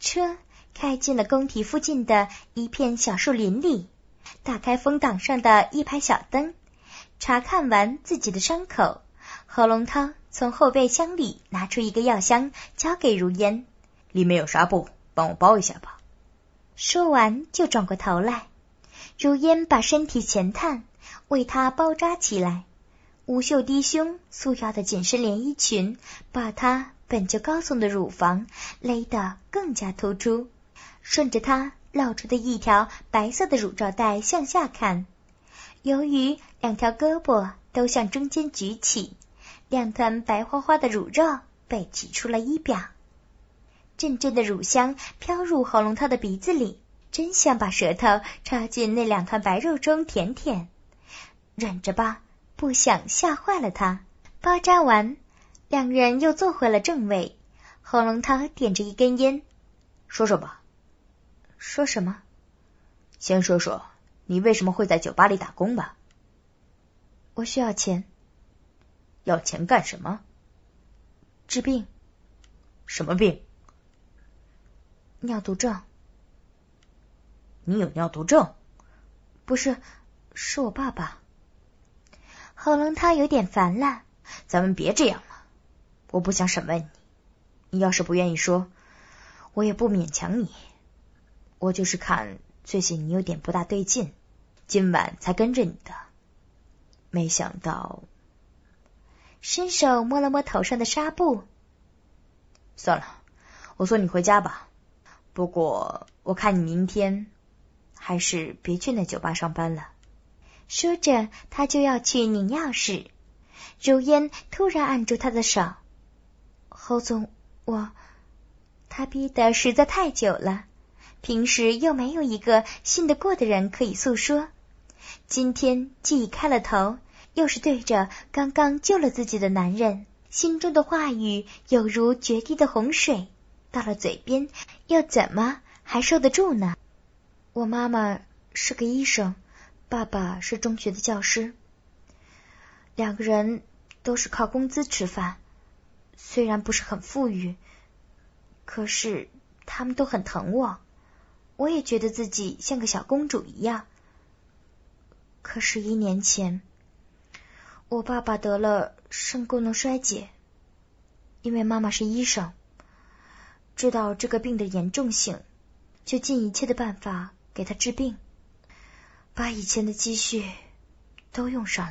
车开进了宫体附近的一片小树林里，打开风挡上的一排小灯，查看完自己的伤口，何龙涛从后备箱里拿出一个药箱，交给如烟。 里面有纱布，帮我包一下吧。 说完就转过头来，如烟把身体前探，为他包扎起来。无袖低胸束腰的紧身连衣裙把她本就高耸的乳房勒得更加突出，顺着她露出的一条白色的乳罩带向下看，由于两条胳膊都向中间举起，两团白花花的乳肉被挤出了衣表，阵阵的乳香飘入喉咙涛的鼻子里，真想把舌头插进那两团白肉中舔舔。忍着吧，不想吓坏了他。包扎完，两人又坐回了正位。喉咙涛点着一根烟， 说说吧。 说什么？ 先说说你为什么会在酒吧里打工吧。 我需要钱。 要钱干什么？ 治病。 什么病？ 尿毒症。 你有尿毒症？ 不是，是我爸爸。喉咙涛有点烦了。 咱们别这样了，我不想审问你，你要是不愿意说，我也不勉强你。我就是看最近你有点不大对劲，今晚才跟着你的。没想到。 伸手摸了摸头上的纱布。 算了，我送你回家吧。不过我看你明天还是别去那酒吧上班了。 说着他就要去拧钥匙，如烟突然按住他的手。侯总，他逼得实在太久了，平时又没有一个信得过的人可以诉说，今天既已开了头，又是对着刚刚救了自己的男人，心中的话语有如决堤的洪水，到了嘴边又怎么还受得住呢？我妈妈是个医生，爸爸是中学的教师，两个人都是靠工资吃饭，虽然不是很富裕，可是他们都很疼我，我也觉得自己像个小公主一样。可是1年前，我爸爸得了肾功能衰竭，因为妈妈是医生，知道这个病的严重性，就尽一切的办法给他治病，把以前的积蓄都用上了。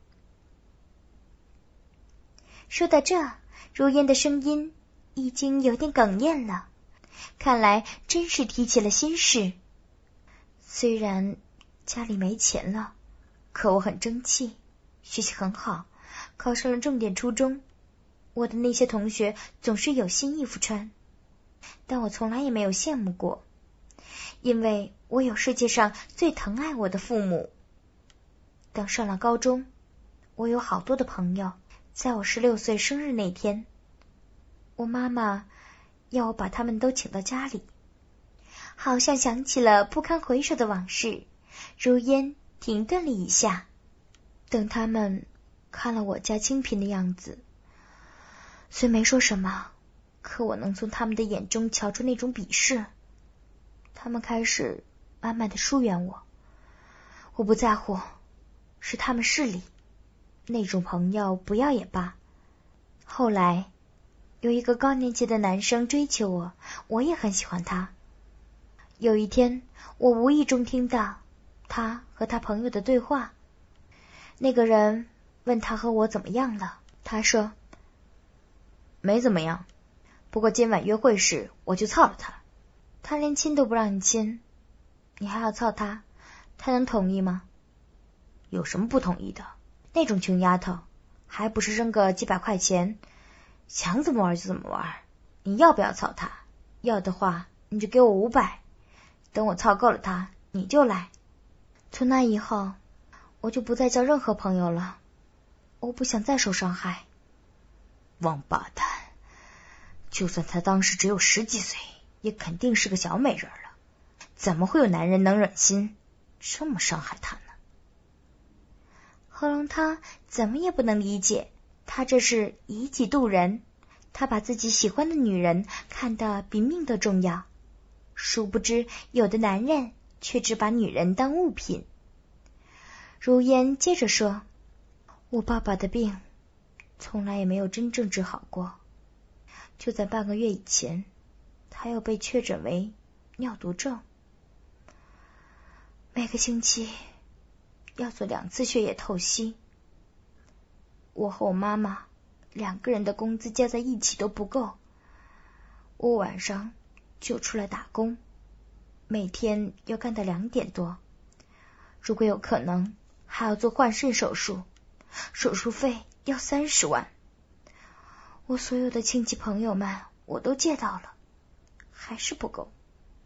说到这，如烟的声音已经有点哽咽了，看来真是提起了心事。虽然家里没钱了，可我很争气，学习很好，考上了重点初中。我的那些同学总是有新衣服穿，但我从来也没有羡慕过，因为我有世界上最疼爱我的父母。等上了高中，我有好多的朋友，在我16岁生日那天，我妈妈要我把他们都请到家里，好像想起了不堪回首的往事。如烟停顿了一下，等他们看了我家清贫的样子，虽没说什么，可我能从他们的眼中瞧出那种鄙视。他们开始慢慢的疏远我，我不在乎，是他们势利，那种朋友不要也罢。后来有一个高年级的男生追求我，我也很喜欢他。有一天我无意中听到他和他朋友的对话，那个人问他和我怎么样了，他说没怎么样，不过今晚约会时我就操了他。 他连亲都不让你亲，你还要操他，他能同意吗？ 有什么不同意的？那种穷丫头还不是扔个几百块钱，想怎么玩就怎么玩。你要不要操他？要的话你就给我500，等我操够了他你就来。 从那以后我就不再交任何朋友了，我不想再受伤害。 王八蛋，就算他当时只有10几岁，也肯定是个小美人了，怎么会有男人能忍心这么伤害他呢？ 何龙涛怎么也不能理解，他这是以己度人，他把自己喜欢的女人看得比命都重要。 殊不知有的男人却只把女人当物品。如烟接着说，我爸爸的病从来也没有真正治好过，就在半个月以前，他又被确诊为尿毒症，每个星期要做2次血液透析。我和我妈妈2个人的工资加在一起都不够，我晚上就出来打工，每天要干到2点多，如果有可能还要做换肾手术，手术费要30万。我所有的亲戚朋友们我都借到了，还是不够。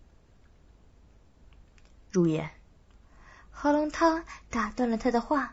如烟， 何龙涛打断了他的话，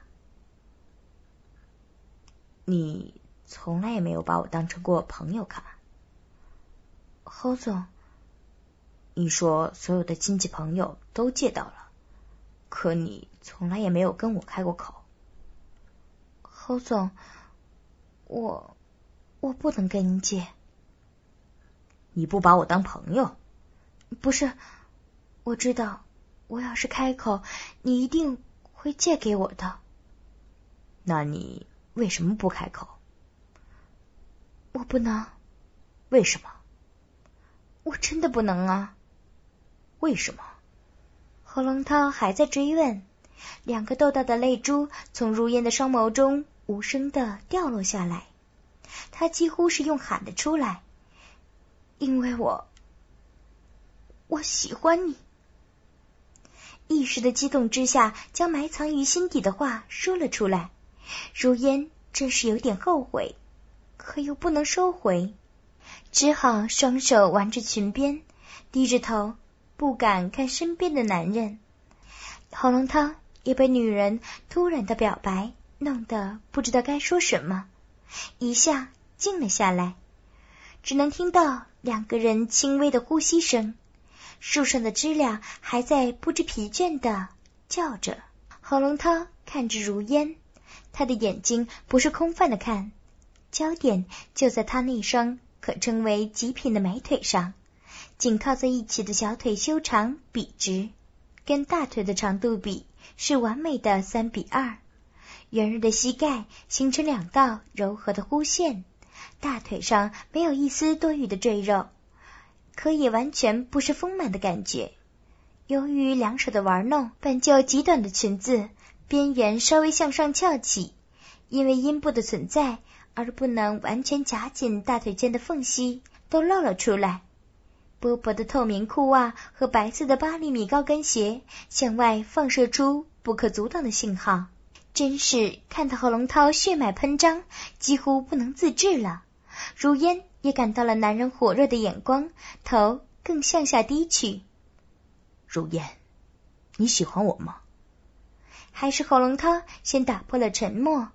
你从来也没有把我当成过朋友看。 侯总， 你说所有的亲戚朋友都借到了，可你从来也没有跟我开过口。 侯总，我不能跟您借。 你不把我当朋友？ 不是，我知道我要是开口，你一定会借给我的。 那你为什么不开口？ 我不能。 为什么？ 我真的不能啊。 为什么？ 何龙涛还在追问，2个豆大的泪珠从如烟的双眸中无声地掉落下来，他几乎是用喊的出来，因为我喜欢你。一时的激动之下，将埋藏于心底的话说了出来。如烟真是有点后悔，可又不能收回，只好双手挽着裙边，低着头，不敢看身边的男人。何龙涛也被女人突然的表白弄得不知道该说什么，一下静了下来，只能听到2个人轻微的呼吸声，树上的知了还在不知疲倦地叫着。何龙涛看着如烟，他的眼睛不是空泛的看，焦点就在他那双可称为极品的美腿上，紧靠在一起的小腿修长笔直，跟大腿的长度比是完美的3:2，圆润的膝盖形成2道柔和的弧线，大腿上没有一丝多余的赘肉，可也完全不是丰满的感觉。由于2手的玩弄，本就极短的裙子边缘稍微向上翘起，因为阴部的存在而不能完全夹紧大腿间的缝隙都露了出来。薄薄的透明裤袜和白色的8厘米高跟鞋向外放射出不可阻挡的信号，真是看到何龙涛血脉喷张，几乎不能自制了。如烟也感到了男人火热的眼光，头更向下低去。 如烟，你喜欢我吗？ 还是何龙涛先打破了沉默。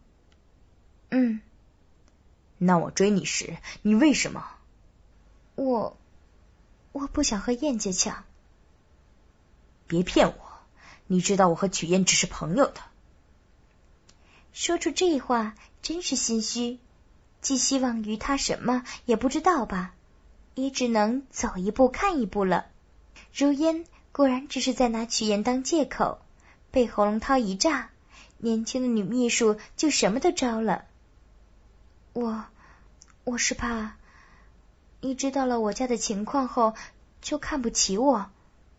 那我追你时，你为什么？ 我不想和燕姐抢。 别骗我，你知道我和曲燕只是朋友的。 说出这话真是心虚，寄希望于他什么也不知道吧，也只能走一步看一步了。如烟果然只是在拿曲燕当借口，被侯龙涛一炸，年轻的女秘书就什么都招了。我是怕你知道了我家的情况后就看不起我，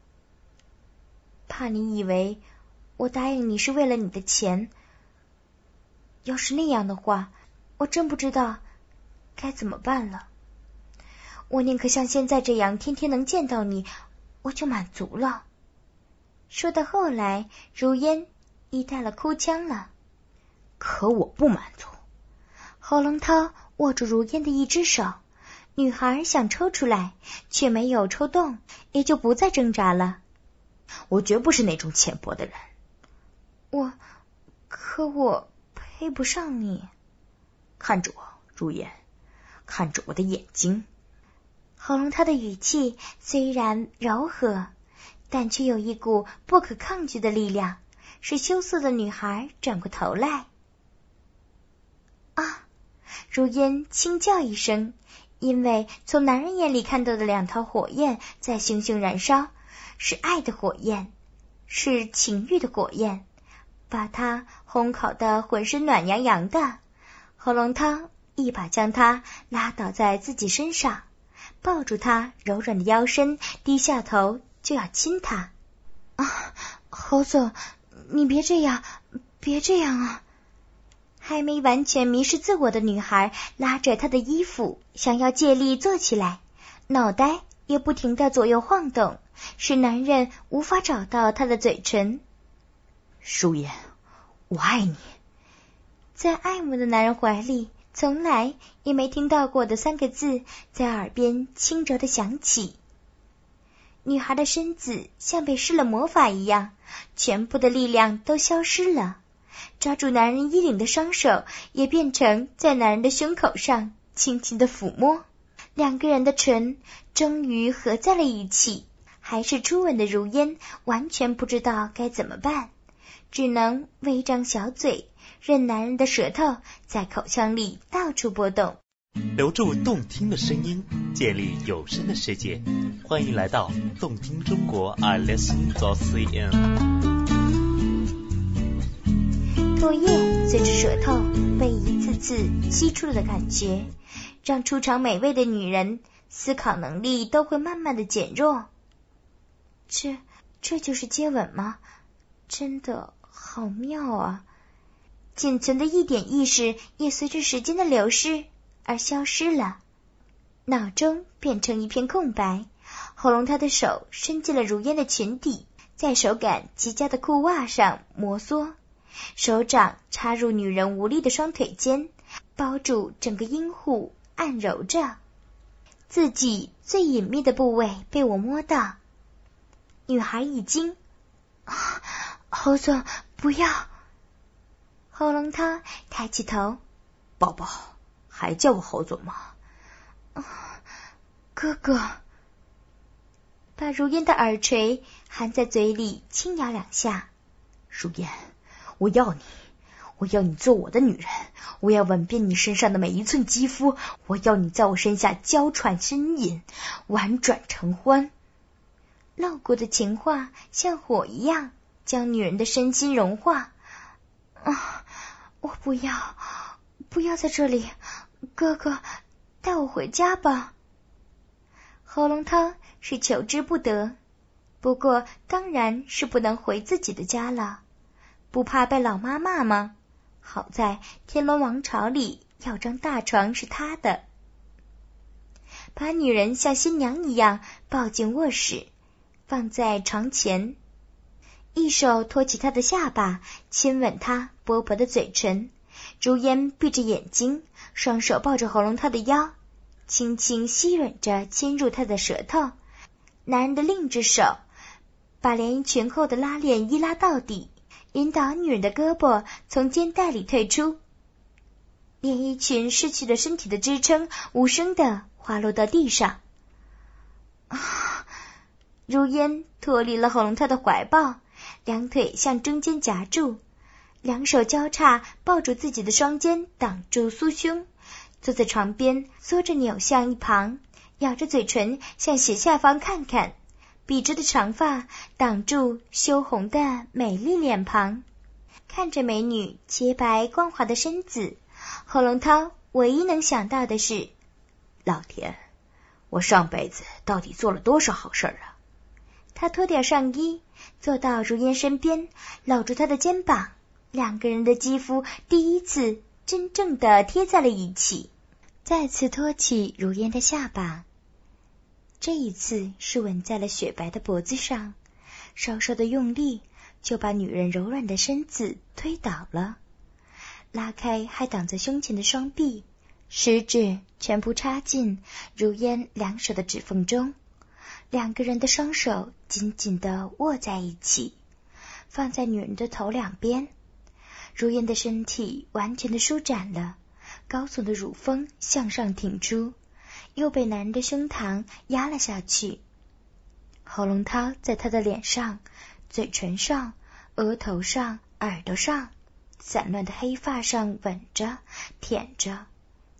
怕你以为我答应你是为了你的钱。要是那样的话，我真不知道该怎么办了。我宁可像现在这样天天能见到你，我就满足了。说到后来，如烟已带了哭腔了。 可我不满足。 侯龙涛握住如烟的一只手，女孩想抽出来，却没有抽动，也就不再挣扎了。 我绝不是那种浅薄的人。 可我配不上你。 看着我，如烟，看着我的眼睛。 喉咙他的语气虽然柔和，但却有一股不可抗拒的力量，使羞涩的女孩转过头来。啊！如烟轻叫一声， 因为从男人眼里看到的两条火焰在熊熊燃烧，是爱的火焰，是情欲的火焰，把他烘烤得浑身暖洋洋的。喉咙汤一把将他拉倒在自己身上，抱住他柔软的腰身，低下头就要亲他。侯总，你别这样，别这样啊！还没完全迷失自我的女孩拉着他的衣服，想要借力坐起来，脑袋也不停地左右晃动，使男人无法找到她的嘴唇。 舒言，我爱你。 在爱慕的男人怀里，从来也没听到过的3个字在耳边轻柔地响起。女孩的身子像被施了魔法一样，全部的力量都消失了，抓住男人衣领的双手也变成在男人的胸口上轻轻的抚摸。2个人的唇终于合在了一起，还是初吻的如烟完全不知道该怎么办，只能微张小嘴，任男人的舌头在口腔里到处波动。 留住动听的声音，建立有声的世界，欢迎来到动听中国iListen.cn。 唾液随着舌头被一次次吸出了的感觉，让出场美味的女人思考能力都会慢慢的减弱。这就是接吻吗？真的好妙啊！仅存的一点意识也随着时间的流逝而消失了，脑中变成一片空白。喉咙他的手伸进了如烟的裙底，在手感极佳的裤袜上摩挲，手掌插入女人无力的双腿间，包住整个阴户按揉着。自己最隐秘的部位被我摸到，女孩一惊，侯总不要。喉咙他抬起头， 宝宝，还叫我侯总吗？ 哥哥。把如烟的耳垂含在嘴里轻咬2下。 如烟，我要你，我要你做我的女人，我要吻遍你身上的每一寸肌肤，我要你在我身下娇喘呻吟，婉转承欢。 露骨的情话像火一样将女人的身心融化。我不要在这里，哥哥，带我回家吧。喉咙汤是求之不得，不过当然是不能回自己的家了，不怕被老妈骂吗？好在天龙王朝里要张大床是他的。把女人像新娘一样抱进卧室，放在床前，一手托起她的下巴，亲吻她薄薄的嘴唇。如烟闭着眼睛，双手抱着喉咙她的腰，轻轻吸吮着侵入她的舌头。男人的另一只手把连衣裙后的拉链一拉到底，引导女人的胳膊从肩带里退出。连衣裙失去了身体的支撑，无声地滑落到地上。如烟脱离了喉咙她的怀抱，两腿向中间夹住，两手交叉抱住自己的双肩，挡住酥胸，坐在床边，缩着扭向一旁，咬着嘴唇向斜下方看看，笔直的长发挡住羞红的美丽脸庞。看着美女洁白光滑的身子，侯龙涛唯一能想到的是， 老天，我上辈子到底做了多少好事啊？ 他脱掉上衣，坐到如烟身边，搂住她的肩膀，两个人的肌肤第一次真正的贴在了一起。再次托起如烟的下巴，这一次是吻在了雪白的脖子上，稍稍的用力就把女人柔软的身子推倒了，拉开还挡在胸前的双臂，食指全部插进如烟两手的指缝中，两个人的双手紧紧地握在一起，放在女人的头两边。如烟的身体完全的舒展了，高耸的乳峰向上挺出，又被男人的胸膛压了下去。侯龙涛在他的脸上、嘴唇上、额头上、耳朵上、散乱的黑发上吻着、舔着，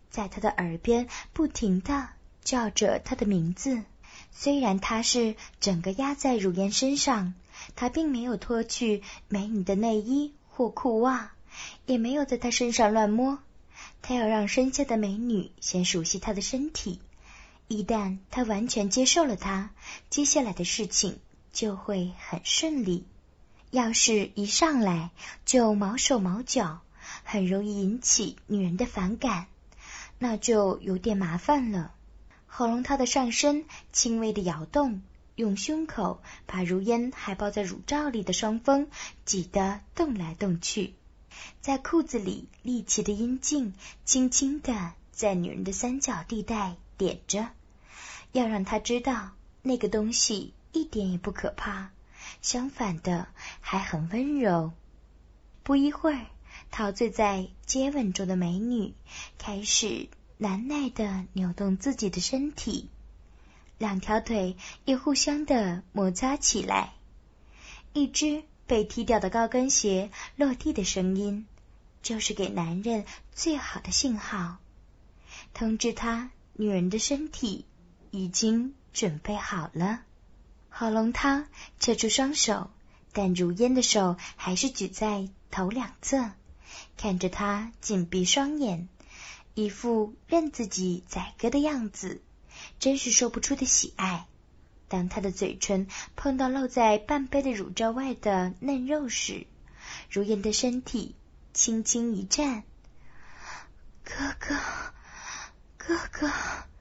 在他的耳边不停地叫着他的名字。虽然他是整个压在如烟身上，他并没有脱去美女的内衣或裤袜，也没有在她身上乱摸。他要让身下的美女先熟悉他的身体，一旦他完全接受了他，接下来的事情就会很顺利。要是一上来就毛手毛脚，很容易引起女人的反感，那就有点麻烦了。喉咙涛的上身轻微的摇动，用胸口把如烟还抱在乳罩里的双峰挤得动来动去，在裤子里立起的阴茎轻轻地在女人的三角地带点着，要让她知道那个东西一点也不可怕，相反的还很温柔。不一会儿，陶醉在接吻中的美女开始难耐地扭动自己的身体，两条腿也互相的摩擦起来。一只被踢掉的高跟鞋落地的声音，就是给男人最好的信号，通知他女人的身体已经准备好了。郝龙涛撤出双手，但如烟的手还是举在头两侧，看着他紧闭双眼，一副任自己宰割的样子，真是说不出的喜爱。当他的嘴唇碰到露在半杯的乳罩外的嫩肉时，如烟的身体轻轻一颤，哥哥，哥哥。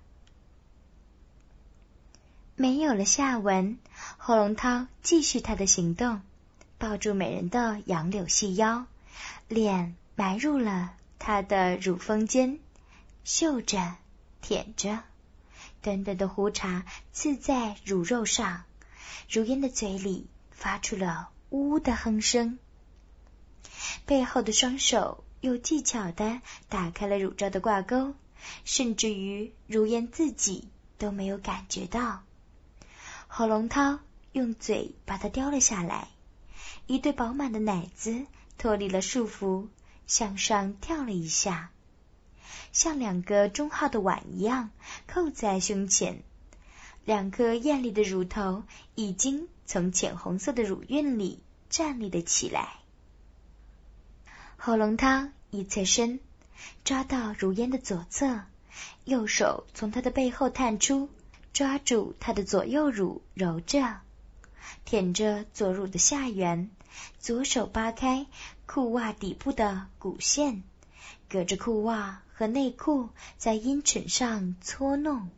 没有了下文，侯龙涛继续他的行动，抱住美人的杨柳细腰，脸埋入了她的乳峰间，嗅着舔着，短短的胡茬刺在乳肉上，如烟的嘴里发出了呜呜的哼声。背后的双手又技巧地打开了乳罩的挂钩，甚至于如烟自己都没有感觉到。侯龙涛用嘴把它叼了下来，一对饱满的奶子脱离了束缚，向上跳了一下，像两个中号的碗一样扣在胸前，两颗艳丽的乳头已经从浅红色的乳晕里站立了起来。侯龙涛一侧身抓到如烟的左侧，右手从她的背后探出，抓住她的左右乳揉着，舔着左乳的下缘，左手扒开裤袜底部的骨线，隔着裤袜和内裤在阴唇上搓弄。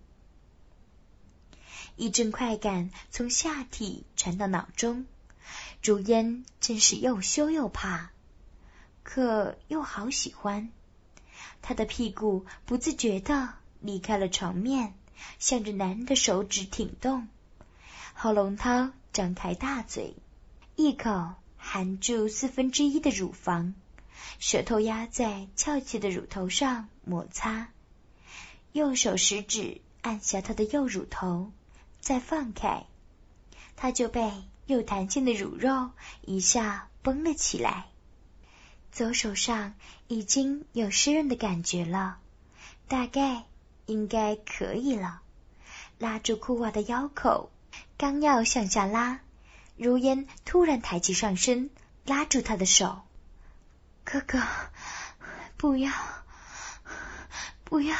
一阵快感从下体传到脑中，如烟真是又羞又怕，可又好喜欢。她的屁股不自觉地离开了床面，向着男人的手指挺动。侯龙涛张开大嘴，一口含住1/4的乳房，舌头压在翘起的乳头上摩擦，右手食指按下她的右乳头，再放开，她就被又弹性的乳肉一下绷了起来。左手上已经有湿润的感觉了，大概应该可以了。拉住裤袜的腰口，刚要向下拉，如烟突然抬起上身，拉住他的手。哥哥，不要，不要。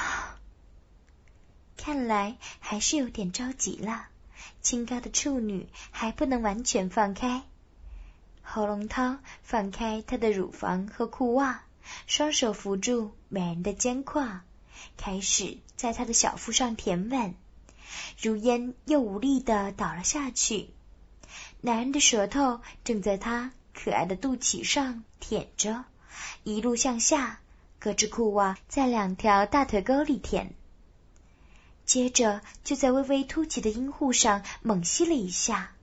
看来还是有点着急了，清高的处女还不能完全放开。侯龙涛放开她的乳房和裤袜，双手扶住美人的肩胯，开始在她的小腹上舔吻。如烟又无力地倒了下去，男人的舌头正在她可爱的肚脐上舔着，一路向下，隔着裤袜在两条大腿沟里舔，接着就在微微凸起的阴户上猛吸了一下。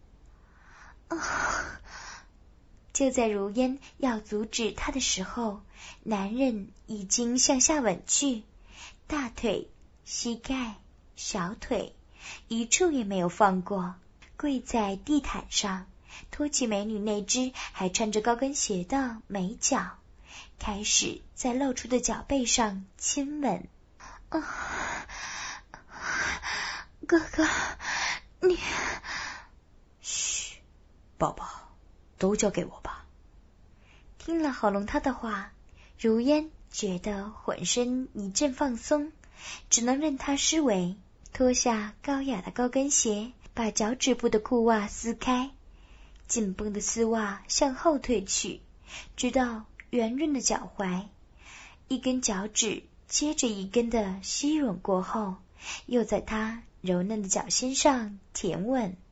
就在如烟要阻止他的时候，男人已经向下吻去，大腿、膝盖、小腿一处也没有放过，跪在地毯上，托起美女那只还穿着高跟鞋的美脚，开始在露出的脚背上亲吻。 哥哥，你…… 嘘，宝宝，都交给我吧。 听了郝龙涛的话，如烟觉得浑身一阵放松，只能任他施为，脱下高雅的高跟鞋，把脚趾部的裤袜撕开，紧绷的丝袜向后退去，直到圆润的脚踝，一根脚趾接着一根的吸吮过后，又在他柔嫩的脚心上舔吻。